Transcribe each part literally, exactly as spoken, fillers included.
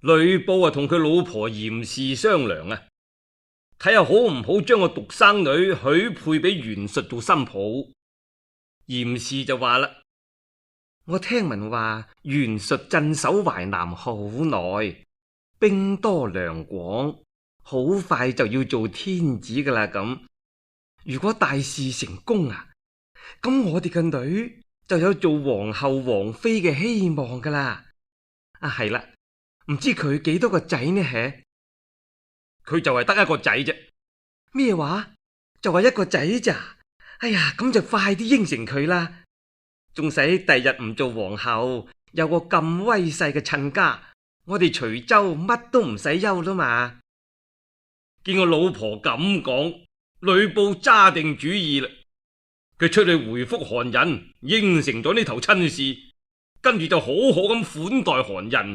呂布啊，同佢老婆嚴氏商量啊，睇下好唔好將個獨生女許配俾袁術做新抱。嚴氏就話啦：我聽聞話袁術鎮守淮南好耐，兵多糧廣，好快就要做天子噶啦咁。如果大事成功啊，咁我哋嘅女就有做皇后皇妃嘅希望噶啦。啊，係啦。唔知佢幾多個仔呢？係佢就係得一個仔啫。咩話？就係一個仔咋？哎呀，咁就快啲應承佢啦。仲使第日唔做皇后，有個咁威勢嘅親家，我哋徐州乜都唔使憂啦嘛。見我老婆咁講，呂布揸定主意啦。佢出去回復韓人，應承咗呢頭親事，跟住就好好咁款待韓人。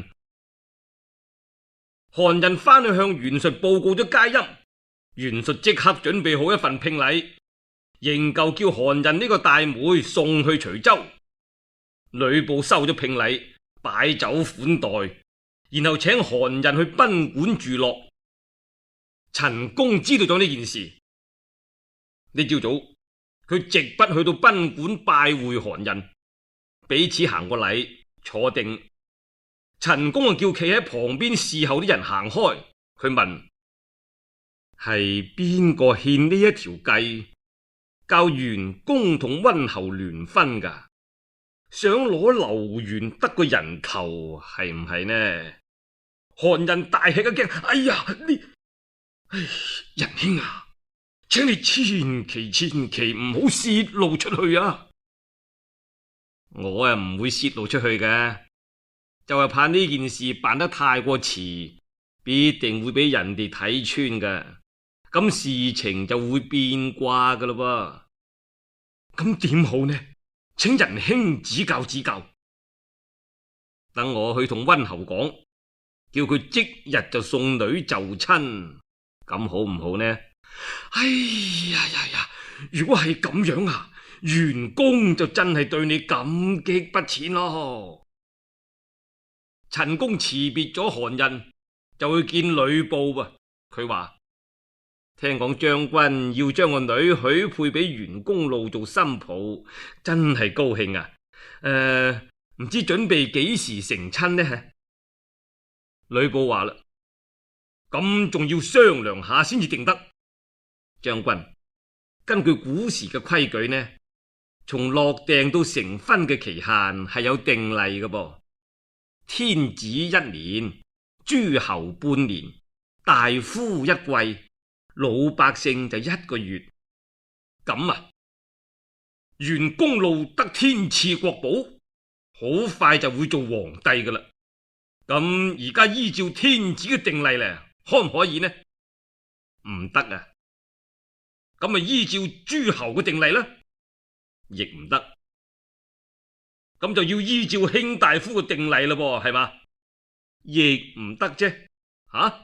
韓人翻去向袁術報告咗佳音，袁術即刻準備好一份聘禮，仍舊叫韓人呢個大妹送去徐州。呂布收咗聘禮，擺酒款待，然後請韓人去賓館住落。陳宮知道咗呢件事，呢朝早佢直筆去到賓館拜會韓人，彼此行個禮，坐定。陳宮啊，叫企喺旁邊侍候啲人行開。佢問：係邊個獻呢一條計，教袁公同溫侯聯婚噶？想攞劉元得個人頭，係唔係呢？韓人大吃一驚，哎呀，呢，唉，仁兄啊，請你千祈千祈唔好泄露出去啊！我啊唔會泄露出去嘅。就係怕呢件事辦得太過遲，必定會俾人哋睇穿噶，咁事情就會變卦噶啦噃。咁點好呢？請仁兄指教指教。等我去同溫侯講，叫佢即日就送女就親，咁好唔好呢？哎呀呀呀！如果係咁樣啊，袁公就真係對你感激不淺咯。陳宮辭別咗韓人，就去見呂布噃。佢話：聽講將軍要將個女許配俾袁公路做新抱，真係高興啊！誒、呃，唔知準備幾時成親呢？呂布話啦：咁仲要商量下先至定得。將軍，根據古時嘅規矩呢，從落訂到成婚嘅期限係有定例嘅噃。天子一年，諸侯半年，大夫一季，老百姓就一個月。咁啊，袁公路得天賜國寶，好快就會做皇帝噶啦。咁而家依照天子嘅定例咧，可唔可以呢？唔得啊。咁咪依照諸侯嘅定例呢？亦唔得。咁就要依照卿大夫嘅定例啦噃，係嘛？亦唔得啫，吓？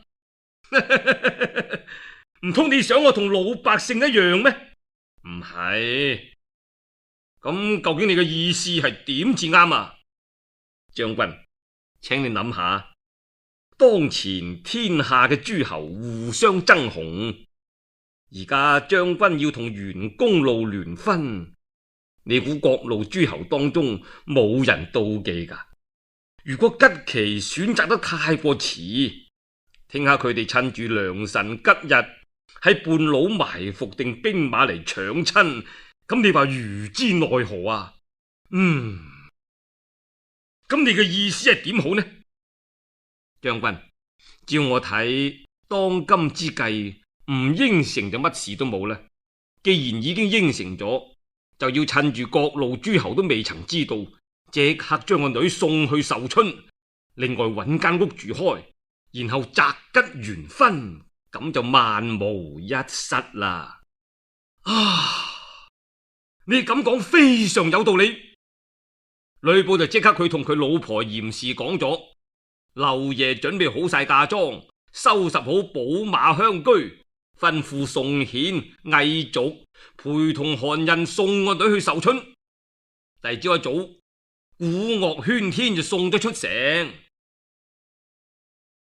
唔通你想我同老百姓一樣咩？唔係。咁究竟你嘅意思係點至啱啊？將軍，請你諗下，當前天下嘅諸侯互相爭雄，而家將軍要同袁公路聯婚。你估各路諸侯當中冇人妒忌噶？如果吉期選擇得太過遲，聽下佢哋趁住良辰吉日喺半路埋伏定兵馬嚟搶親，咁你話如之奈何啊？嗯，咁你嘅意思係點好呢？將軍，照我睇，當今之計唔應承就乜事都冇啦。既然已經應承咗，就要趁住各路諸侯都未曾知道，即刻將個女送去壽春，另外揾間屋住開，然後擇吉完婚，咁就萬無一失啦。啊，你咁講非常有道理。呂布就即刻去同佢老婆嚴氏講咗，漏爺準備好晒嫁妝，收拾好寶馬香居，吩咐宋顯、魏續陪同韓人送個女去壽春。第二朝一早，鼓樂喧天就送咗出城。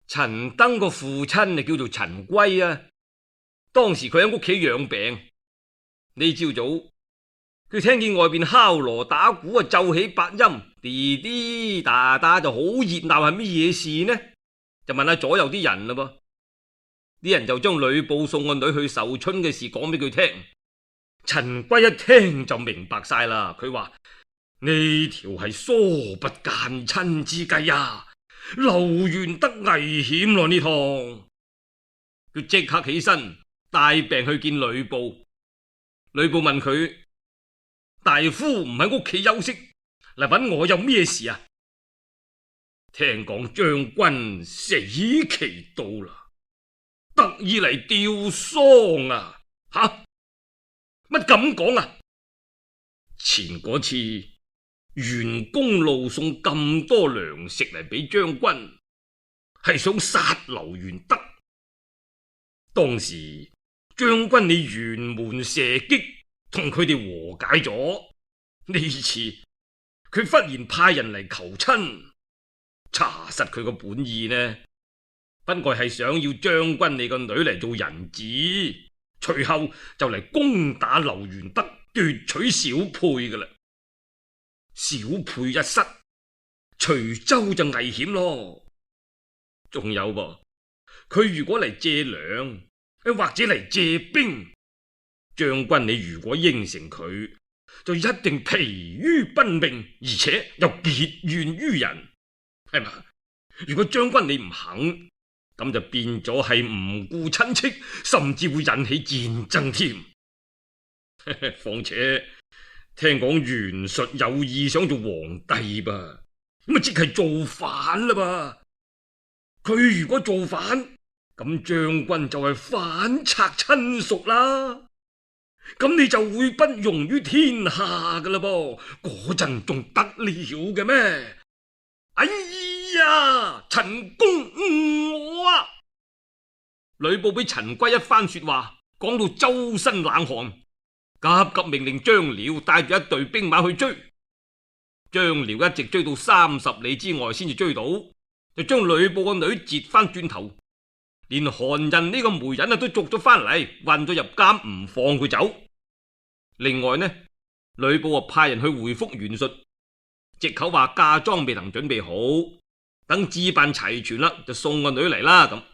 陳登個父親就叫做陳龜啊，當時佢喺屋企養病。呢朝早佢聽見外邊敲鑼打鼓啊，奏起八音，滴滴答答就好熱鬧，係乜嘢事呢？就問下左右啲人啦噃，啲人就將呂布送個女去壽春嘅事講俾佢聽。陳龜一聽就明白晒啦，佢話呢條係疏不間親之計啊，劉元德危險咯呢趟。佢即刻起身帶病去見呂布。呂布問佢：大夫唔喺屋企休息，嚟搵我有咩事啊？聽講將軍死期到啦，特意嚟吊喪啊！吓，乜咁講啊？前嗰次袁公路送咁多糧食嚟俾將軍，係想殺劉元德。當時將軍你轅門射擊，同佢哋和解咗。呢次佢忽然派人嚟求親，查實佢個本意呢，不過係想要將軍你個女嚟做人質，隨後就嚟攻打劉元德，奪取小沛噶啦。小沛一失，徐州就危險咯。仲有噃，佢如果嚟借糧，或者嚟借兵，將軍你如果應承佢，就一定疲於奔命，而且又結怨於人，係嘛？如果將軍你唔肯，咁就變咗係唔顧親戚，甚至會引起戰爭添。況且聽講袁術有意想做皇帝噃，咁啊即係造反啦噃。佢如果造反，咁將軍就係反賊親屬啦。咁你就會不容於天下噶啦噃，嗰陣仲得了嘅咩？哎呀，陳公誤我啊！呂布俾陳龜一番說話講到周身冷汗，急急命令張遼帶住一隊兵馬去追。張遼一直追到三十里之外先至追到，就將呂布個女截翻轉頭，連韓人呢個媒人啊都捉咗翻嚟，困咗入監唔放佢走。另外呢，呂布啊派人去回覆袁術，借口話嫁妝未能準備好，等置辦齊全啦，就送個女嚟啦。咁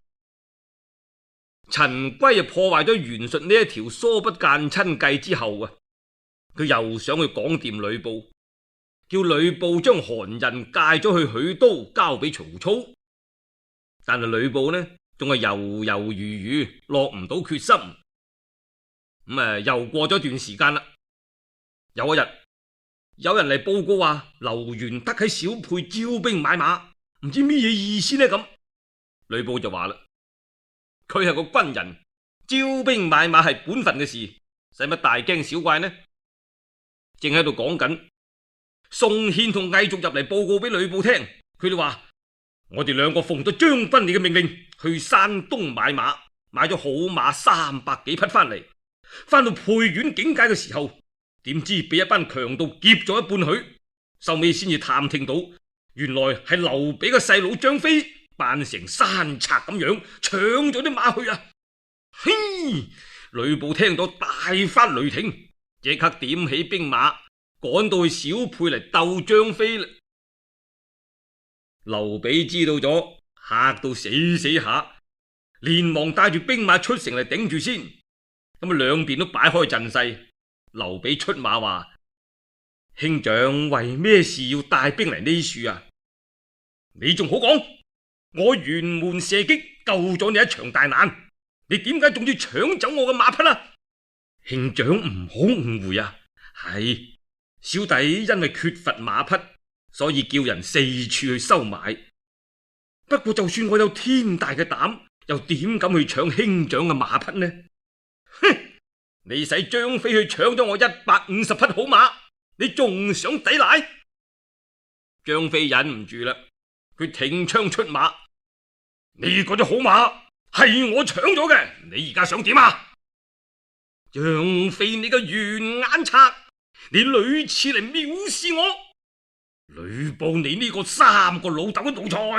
陳龜啊破壞咗袁術呢一條疏不間親計之後啊，佢又想去講掂呂布，叫呂布將韓人介咗去許都，交俾曹操。但係呂布呢，仲係猶猶豫豫，落唔到決心。咁啊，又過咗段時間啦。有一日，有人嚟報告話劉元德喺小沛招兵買馬，唔知咩嘢意思呢？咁呂布就話啦，佢係個軍人，招兵買馬係本分嘅事，使乜大驚小怪呢？正喺度講緊，宋憲同魏續入嚟報告俾呂布聽，佢哋話：我哋兩個奉咗將軍你嘅命令，去山東買馬，買咗好馬三百幾匹翻嚟。翻到沛縣境界嘅時候，點知俾一班強盜劫咗一半許，收尾先至探聽到，原來係劉備嘅細佬張飛扮成山賊咁樣搶咗啲馬去啊！嘿，呂布聽到大發雷霆，即刻點起兵馬，趕到去小沛嚟鬥張飛啦。劉備知道咗，嚇到死死下，連忙帶住兵馬出城嚟頂住先。咁啊，兩邊都擺開陣勢。劉備出馬話：兄長為咩事要帶兵嚟呢處啊？你仲好講，我轅門射擊救咗你一場大難，你點解仲要搶走我嘅馬匹啊？兄長唔好誤會啊，係小弟因為缺乏馬匹，所以叫人四處去收買。不過就算我有天大嘅膽，又點敢去搶兄長嘅馬匹呢？哼！你使張飛去搶咗我一百五十匹好馬，你仲想抵賴？張飛忍唔住啦，佢挺槍出馬。呢嗰啲好馬係我搶咗嘅，你而家想點啊？張飛你個圓眼賊，你屢次嚟藐視我，呂布你呢個三個老豆嘅奴才，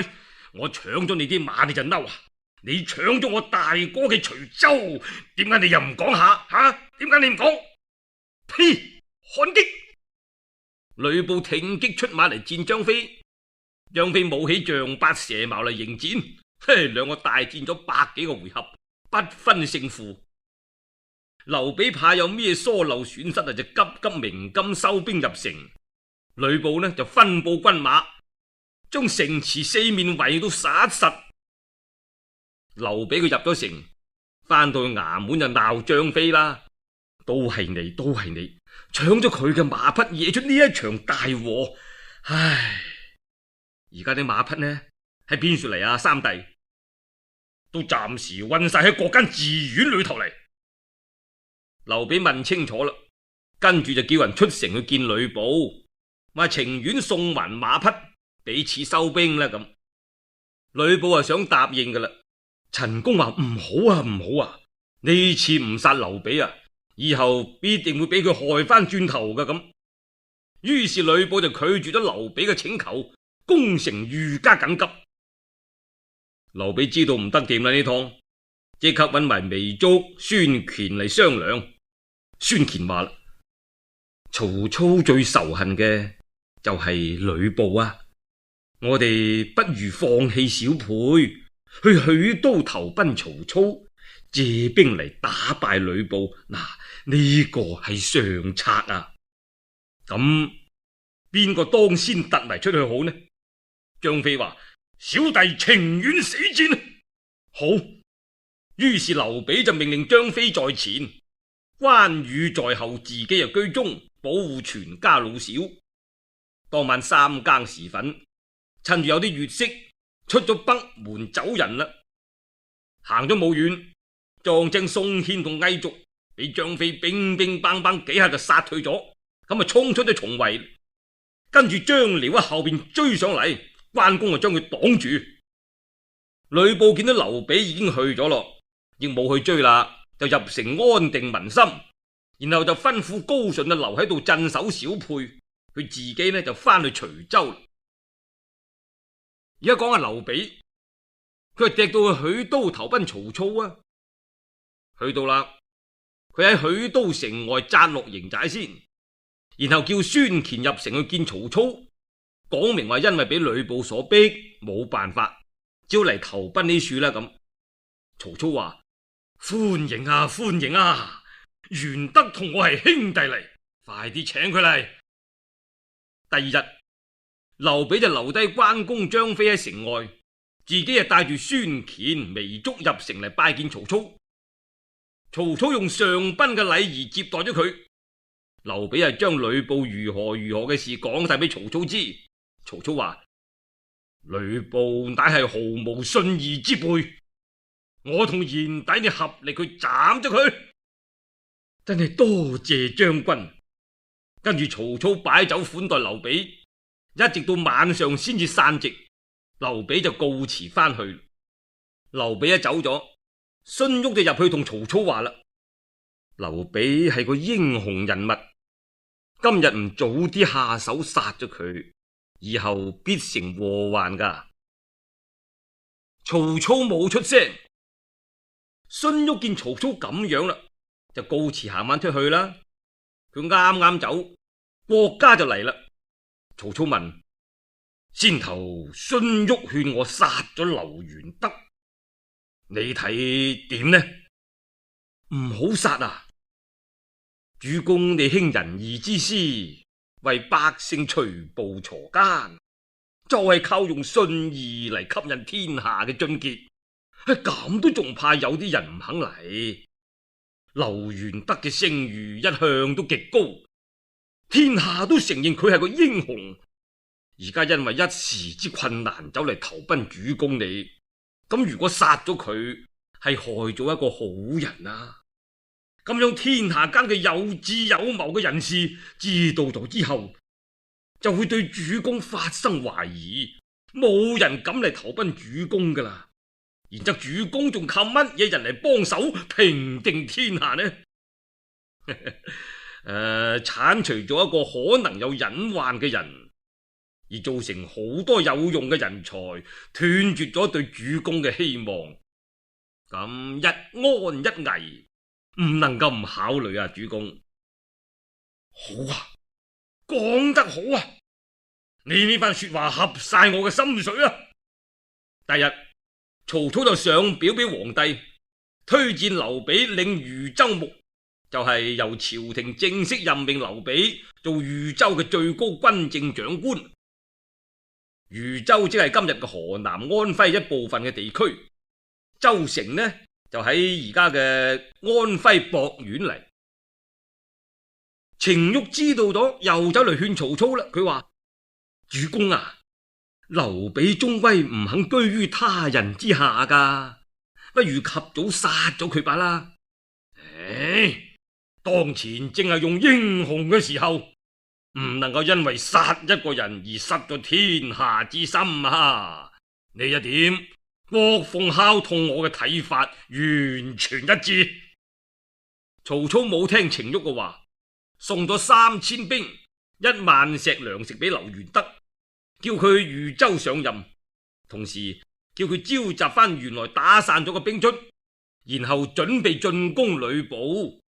我搶咗你啲馬你就嬲啊？你搶咗我大哥嘅徐州，點解你又唔講下？吓，點解你唔講？呸！韓擊！呂布挺擊出馬嚟戰張飛，張飛舞起丈八蛇矛嚟迎戰，嘿，兩個大戰咗百幾個回合，不分勝負。劉備怕有咩疏漏損失啊，就急急鳴金收兵入城。呂布呢就分布軍馬，將城池四面圍到實實。劉備佢入咗城，翻到去衙門就鬧張飛啦，都係你，都係你搶咗佢嘅馬匹，惹出呢一場大禍。唉，而家啲馬匹呢喺邊處嚟啊？三弟都暫時運晒喺各間寺院裏頭嚟。劉備問清楚啦，跟住就叫人出城去見呂布，話情願送還馬匹，彼此收兵啦。咁呂布啊想答應噶啦，陳宮話唔好啊，唔好啊，呢次唔殺劉備啊，以後必定會俾佢害翻轉頭噶。咁於是呂布就拒絕咗劉備嘅請求，攻城愈加緊急。劉備知道唔得掂啦呢趟，即刻揾埋糜竺、孫權嚟商量。孫權話啦，曹操最仇恨嘅就係呂布啊，我哋不如放棄小沛，去許都投奔曹操，借兵嚟打敗呂布。嗱，呢個係上策啊。咁邊個當先突圍出去好呢？張飛話，小弟情願死戰。好，於是劉備就命令張飛在前，關羽在後，自己又居中保護全家老小。當晚三更時分，趁住有啲月色，出咗北門走人啦。行咗冇遠，撞正宋憲同魏續俾張飛乒乒乓乓幾下就殺退咗，咁啊衝出咗重圍，跟住張遼喺後邊追上嚟，關公就將佢擋住。呂布見到劉備已經去咗咯，亦冇去追啦，就入城安定民心，然後就吩咐高順就留喺度鎮守小沛，佢自己呢就翻去徐州。而家講下劉備，佢係趯到去許都投奔曹操啊。去到啦，佢喺許都城外紮落營寨先，然後叫孫乾入城去見曹操，講明話因為俾呂布所逼，冇辦法，只好嚟投奔呢處啦。咁曹操話，歡迎啊，歡迎啊，玄德同我係兄弟嚟，快啲請佢嚟。第二日，劉備就留低關公、張飛喺城外，自己就帶住孫乾、糜竺入城嚟拜見曹操。曹操用上賓嘅禮儀接待咗佢。劉備係將呂布如何如何嘅事講晒俾曹操知。曹操話，呂布乃係毫無信義之輩，我同賢弟你合力去斬咗佢，真係多謝將軍。跟住曹操擺酒款待劉備，一直到晚上先至散席。劉備就告辭翻去。劉備一走咗，荀彧就入去同曹操話啦，劉備係個英雄人物，今日唔早啲下手殺咗佢，以後必成禍患噶。曹操冇出聲。荀彧見曹操咁樣啦，就告辭行晚出去啦。佢啱啱走，郭嘉就嚟啦。曹操問，先頭荀彧勸我殺咗劉玄德，你睇點呢？唔好殺啊！主公你興仁義之師，為百姓除暴鋤奸，就係、是、靠用信義嚟吸引天下嘅俊傑。咁都仲怕有啲人唔肯嚟？劉玄德嘅聲譽一向都極高，天下都承認佢係個英雄。而家因為一時之困難走嚟投奔主公你，咁如果殺咗佢，係害咗一個好人啊！咁樣天下間嘅有智有謀嘅人士知道咗之後，就會對主公發生懷疑，冇人敢嚟投奔主公噶啦。然則主公仲靠乜嘢人嚟幫手平定天下呢？誒、呃，鏟除咗一個可能有隱患嘅人， 而造成好多有用嘅人才斷絕咗對主公嘅希望。咁一安一危唔能夠唔考慮啊，主公。好啊，講得好啊，你呢番說話合晒我嘅心水啊。第日曹操就上表俾皇帝，推薦劉備領豫州牧，就係、是、由朝廷正式任命劉備做豫州嘅最高軍政長官。豫州即係今日嘅河南安徽一部分嘅地區，州城呢就喺而家嘅安徽博縣嚟。程昱知道咗，又走嚟勸曹操啦。佢話：主公啊，劉備終歸唔肯居於他人之下噶，不如及早殺咗佢罷啦。唉，當前正係用英雄嘅時候，唔能夠因為殺一個人而失咗天下之心啊！呢一點，郭奉孝同我嘅睇法完全一致。曹操冇聽程昱嘅話，送咗三千兵、一萬石糧食俾劉元德，叫佢去豫州上任，同時叫佢召集翻原來打散咗嘅兵卒，然後準備進攻呂布。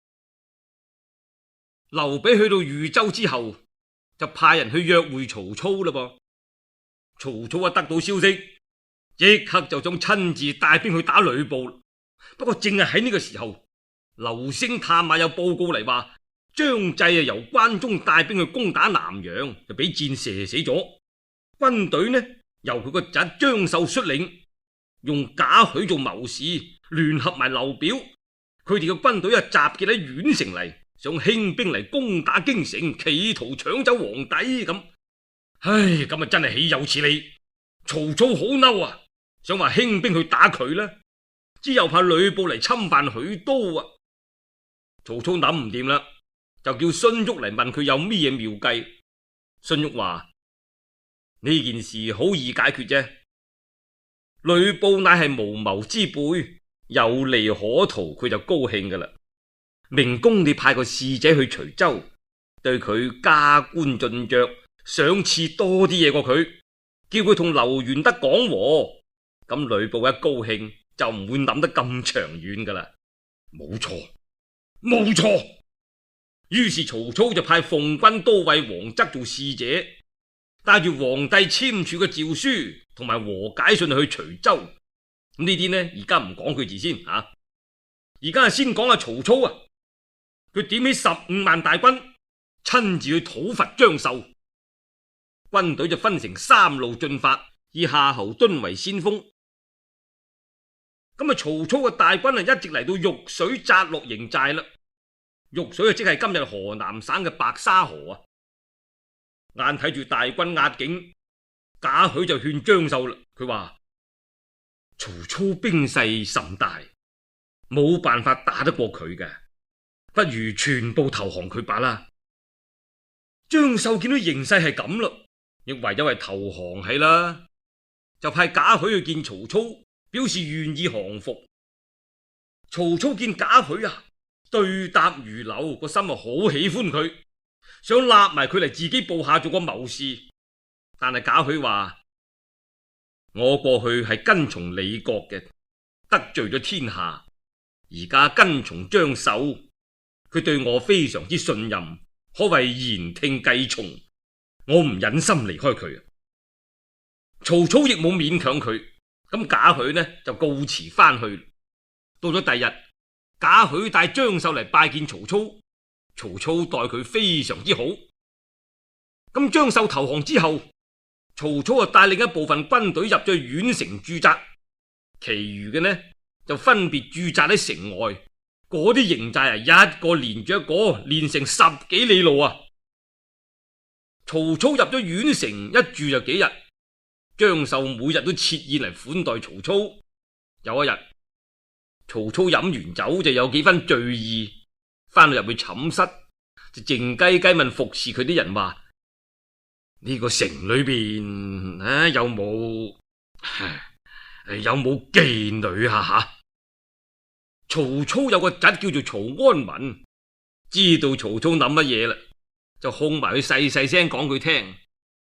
劉備去到豫州之後，就派人去約會曹操啦噃。曹操一得到消息，即刻就想親自帶兵去打呂布。不過正係喺呢個時候，劉星探馬有報告嚟話，張濟啊由關中帶兵去攻打南陽，就俾箭射死咗。軍隊呢由佢個侄張繡率領，用賈詡做謀士，聯合埋劉表，佢哋嘅軍隊啊集結喺縣城嚟，想興兵嚟攻打京城，企圖搶走皇帝咁。唉，咁啊真係豈有此理！曹操好嬲啊，想話興兵去打佢啦，之又怕呂布嚟侵犯許都啊。曹操諗唔掂啦，就叫荀彧嚟問佢有咩嘢妙計。荀彧話：呢件事好易解決啫，呂布乃係無謀之輩，有利可圖，佢就高興噶啦。明公你派個使者去徐州，對佢加官進爵，賞賜多啲嘢過佢，叫佢同劉元德講和，咁呂布一高興就唔會諗得咁長遠噶啦。冇錯，冇錯。於是曹操就派奉軍都尉王則做使者，帶住皇帝簽署嘅詔書同埋和解信去徐州。咁呢啲呢，而家唔講佢字先吓，而家係先講下曹操啊。佢點起十五萬大軍，親自去討伐張繡。軍隊就分成三路進發，以夏侯惇為先鋒。咁啊，曹操嘅大軍啊，一直嚟到玉水紮落營寨啦。玉水啊，即係今日河南省嘅白沙河啊。眼睇住大軍壓境，賈詡就勸張繡啦。佢話：曹操兵勢甚大，冇辦法打得過佢嘅，不如全部投降佢罷啦。張繡見到形勢係咁啦，亦唯有係投降係啦，就派賈詡去見曹操，表示願意降服。曹操見賈詡啊，對答如流，個心啊好喜歡佢，想立埋佢嚟自己部下做個謀士。但係賈詡話：我過去係跟從李國嘅，得罪咗天下，而家跟從張繡，佢對我非常之信任，可謂言聽計從，我唔忍心離開佢。曹操亦冇勉強佢，咁賈詡呢就告辭翻去。到咗第日，賈詡帶張繡嚟拜見曹操，曹操待佢非常之好。咁張繡投降之後，曹操啊帶另一部分軍隊入咗縣城駐紮，其餘嘅呢就分別駐紮喺城外。嗰啲營寨啊，一個連住一個，連成十幾里路啊。曹操入咗縣城，一住就幾日。張繡每日都設宴嚟款待曹操。有一日，曹操飲完酒就有幾分醉意，翻到入去寢室，就靜雞雞問服侍佢啲人話：呢個城裏邊啊，有冇有冇妓女啊？吓！曹操有個侄叫做曹安民，知道曹操諗乜嘢啦，就控埋佢細細聲講佢聽。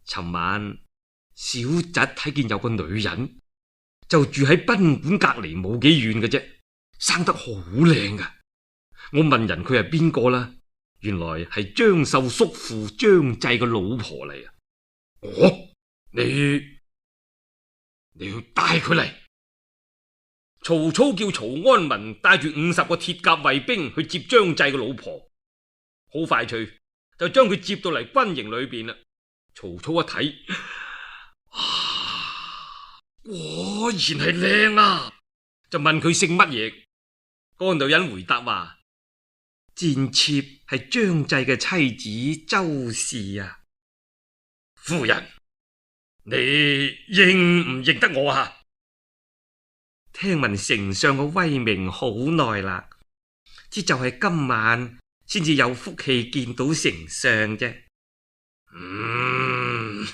尋晚小侄睇見有個女人就住喺賓館隔籬冇幾遠嘅啫，生得好靚噶。我問人佢係邊個啦，原來係張繡叔父張濟嘅老婆嚟啊！哦，你你要帶佢嚟？曹操叫曹安民帶住五十個鐵甲衛兵去接張濟嘅老婆，好快脆就將佢接到嚟軍營裏邊啦。曹操一睇，啊，果然係靚啊！就問佢姓乜嘢。嗰個女人回答話：賤妾係張濟嘅妻子周氏啊。夫人，你認唔認得我啊？聽聞丞相嘅威名好耐啦，只就係今晚先至有福氣見到丞相啫。嗯，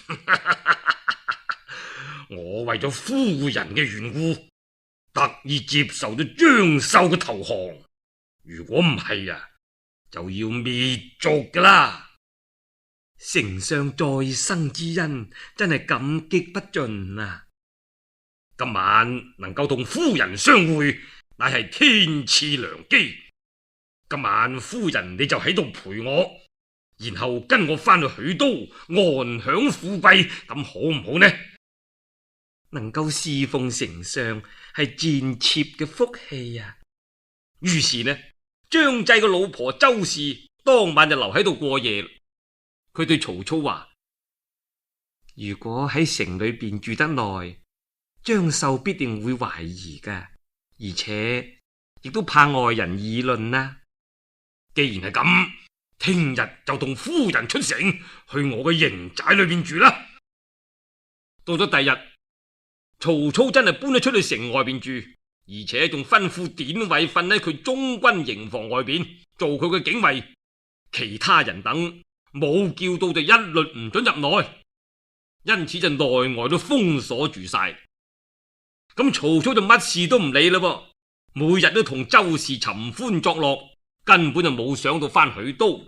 我為咗夫人嘅緣故，特意接受咗張繡嘅投降。如果唔係啊，就要滅族噶啦。丞相再生之恩，真係感激不盡啊！今晚能夠同夫人相會，乃係天賜良機。今晚夫人你就喺度陪我，然後跟我翻去許都安享富貴，咁好唔好呢？能夠侍奉丞相係賤妾嘅福氣啊！於是呢，張濟嘅老婆周氏當晚就留喺度過夜。佢對曹操話：如果喺城裏邊住得耐，張繡必定會懷疑噶，而且亦都怕外人議論啦。既然係咁，聽日就同夫人出城，去我嘅營寨裏邊住啦。到咗第日，曹操真係搬咗出去城外邊住，而且仲吩咐典韋瞓喺佢中軍營房外邊做佢嘅警衛，其他人等冇叫到就一律唔准入內，因此就內外都封鎖住晒。咁曹操就乜事都唔理啦噃，每日都同周氏尋歡作樂，根本就冇想到翻許都。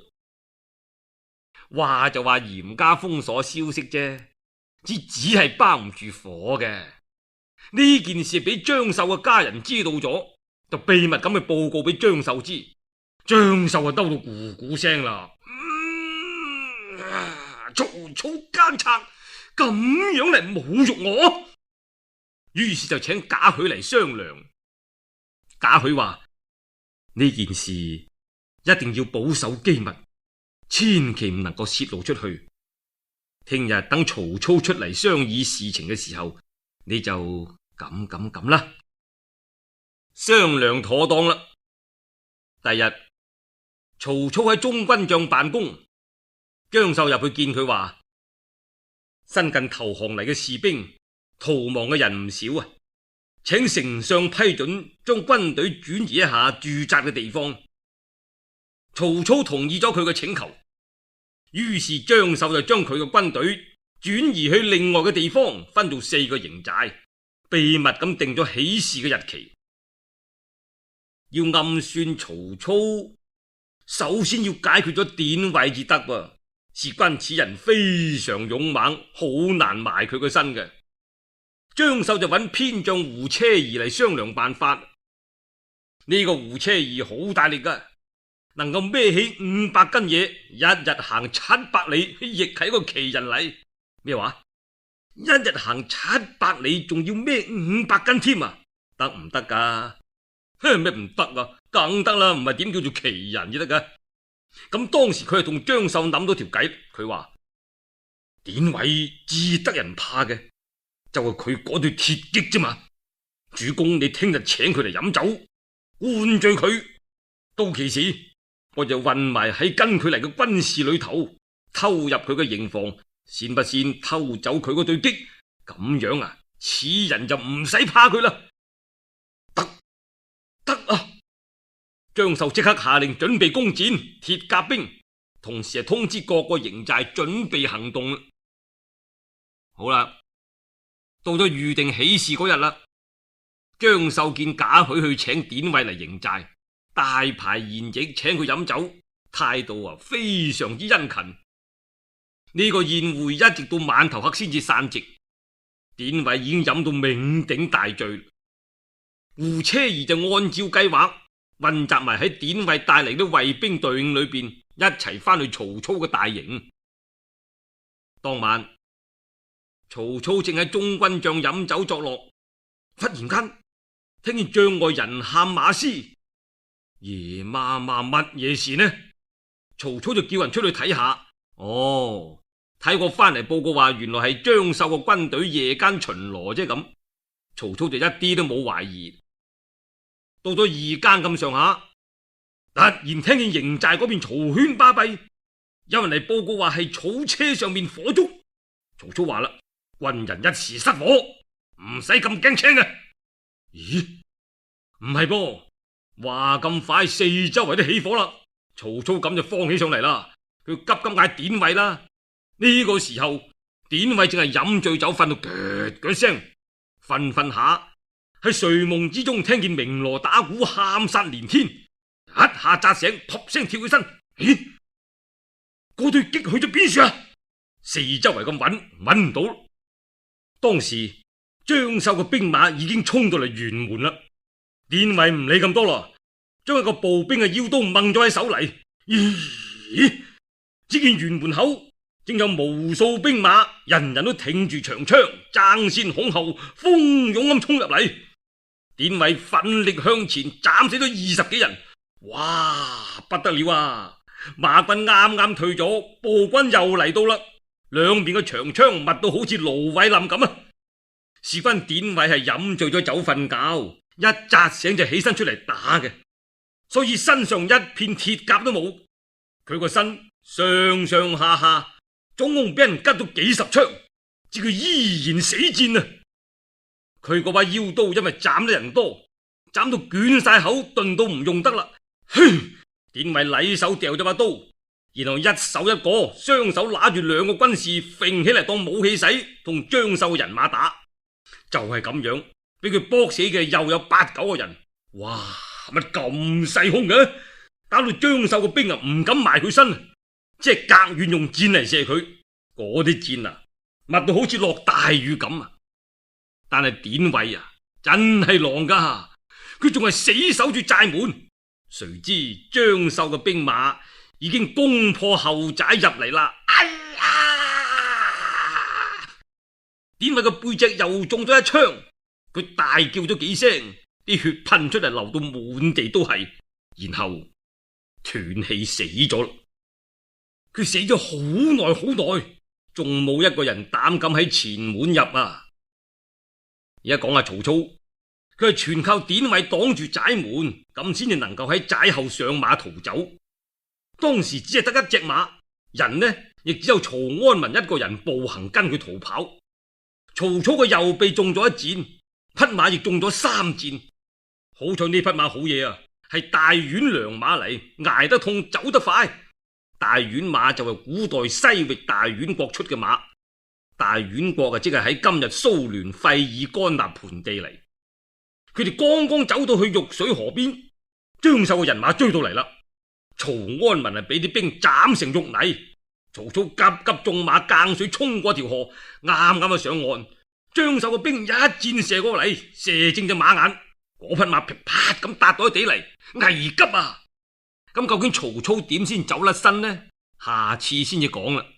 話就話嚴加封鎖消息啫，只只係包唔住火嘅。呢件事俾張繡嘅家人知道咗，就秘密咁去報告俾張繡知。張繡就兜到咕咕聲啦。嗯啊、曹操奸賊咁樣嚟侮辱我，於是就請賈詡嚟商量。賈詡話：呢件事一定要保守機密，千祈唔能夠泄露出去。聽日等曹操出嚟商議事情嘅時候，你就咁咁咁啦。商量妥當啦。第日曹操喺中軍帳辦公，張繡入去見佢話：新近投降嚟嘅士兵，逃亡嘅人唔少啊，請丞相批准將軍隊轉移一下駐紮嘅地方。曹操同意咗佢嘅請求，於是張繡就將佢嘅軍隊轉移去另外嘅地方，分做四個營寨，秘密咁定咗起事嘅日期。要暗算曹操，首先要解決咗典韋至得噃。事關此人非常勇猛，好難埋佢個身嘅。張繡就揾偏將胡車兒嚟商量辦法。呢、這個胡車兒好大力噶，能夠孭起五百斤嘢，一日行七百里，亦係一個奇人嚟。咩話？一日行七百里，仲要孭五百斤添啊？得唔得噶？咩唔得啊？梗得啦，唔係點叫做奇人至得噶？咁當時佢係同張繡諗到條計，佢話典韋至得人怕嘅就係佢嗰對鐵戟啫嘛。主公，你聽日請佢嚟飲酒，灌醉佢，到其時我就混埋喺跟佢嚟嘅軍士裏頭，偷入佢嘅營房，先不先偷走佢嗰對戟，咁樣啊，此人就唔使怕佢啦。得得啊！張繡即刻下令準備弓箭、鐵甲兵，同時係通知各個營寨準備行動。好啦，到咗預定起事嗰日啦，張繡見賈詡去請典韋嚟營寨，大排筵席請佢飲酒，態度啊非常之殷勤。 呢個宴會一直到晚頭黑先至散席。典韋已經飲到酩酊大醉，胡車兒就按照計劃混雜埋喺典韋帶嚟啲衛兵隊伍裏邊，一齊翻去曹操嘅大營。當晚，曹操正喺中軍帳飲酒作樂，忽然間聽見帳外人喊馬嘶，夜媽媽乜嘢事呢？曹操就叫人出去睇下。哦，睇過翻嚟報告話，原來係張繡嘅軍隊夜間巡邏啫。咁曹操就一啲都冇懷疑。到咗二更咁上下，突然聽見營寨嗰邊嘈喧巴閉，有人嚟報告話係草車上面火燭。曹操話啦：軍人一時失火，唔使咁驚青嘅。咦，唔係噃，話咁快四周圍都起火啦。曹操咁就慌起上嚟啦，佢急急嗌典韋啦。呢個時候，典韋正係飲醉酒，瞓到嘚嘚聲，瞓瞓下喺睡夢之中聽見鳴鑼打鼓，喊殺連天，一下扎醒，撲聲跳起身。咦，嗰對戟去咗邊處啊？四周圍咁揾，揾唔到。當時張繡嘅兵馬已經衝到嚟轅門啦。典韋唔理咁多啦，將一個步兵嘅腰刀掹咗喺手嚟。咦，只見轅門口正有無數兵馬，人人都挺住長槍，爭先恐後，蜂擁咁衝入嚟。典韋奮力向前，斬死咗二十幾人。哇，不得了啊！馬軍啱啱退咗，步軍又嚟到啦。兩邊嘅長槍密到好似蘆葦林咁啊！事關典韋係飲醉咗酒瞓覺，一扎醒就起身出嚟打嘅，所以身上一片鐵甲都冇。佢個身上上下下總共俾人拮到幾十槍，只佢依然死戰啊！佢嗰把腰刀因為斬得人多，斬到捲晒口，鈍到唔用得啦。哼！典韋禮手掉咗把刀，然後一手一個，雙手拿住兩個軍士，揈起嚟當武器使，同張繡人馬打。就係咁樣，俾佢搏死嘅又有八九個人。哇，乜咁細兇嘅？打到張繡嘅兵啊，唔敢埋佢身，即係隔遠用箭嚟射佢。嗰啲箭啊，密到好似落大雨咁啊！但係典韋啊，真係狼噶，佢仲係死守住寨門。誰知張繡嘅兵馬已經攻破後寨入嚟啦！哎呀！典韋個背脊又中咗一槍，佢大叫咗幾聲，啲血噴出嚟，流到滿地都係，然後斷氣死咗。佢死咗好耐好耐，仲冇一個人膽敢喺前門入啊！而家講下曹操，佢係全靠典韋擋住寨門，咁先至能夠喺寨後上馬逃走。當時只係得一隻馬，人呢亦只有曹安民一個人步行跟佢逃跑。曹操嘅右臂中咗一箭，匹馬亦中咗三箭。好彩呢匹馬好嘢啊，係大宛良馬嚟，挨得痛，走得快。大宛馬就係古代西域大宛國出嘅馬。大宛國啊，即係喺今日蘇聯費爾干納盆地嚟。佢哋剛剛走到去玉水河邊，張繡嘅人馬追到嚟啦。曹安民係俾啲兵斬成肉泥。曹操急急縱馬更水衝過條河，啱啱啊上岸。張繡嘅兵一箭射過嚟，射正隻馬眼，嗰匹馬噼啪咁搭到地嚟，危急啊！咁究竟曹操點先走甩身呢？下次先至講啦。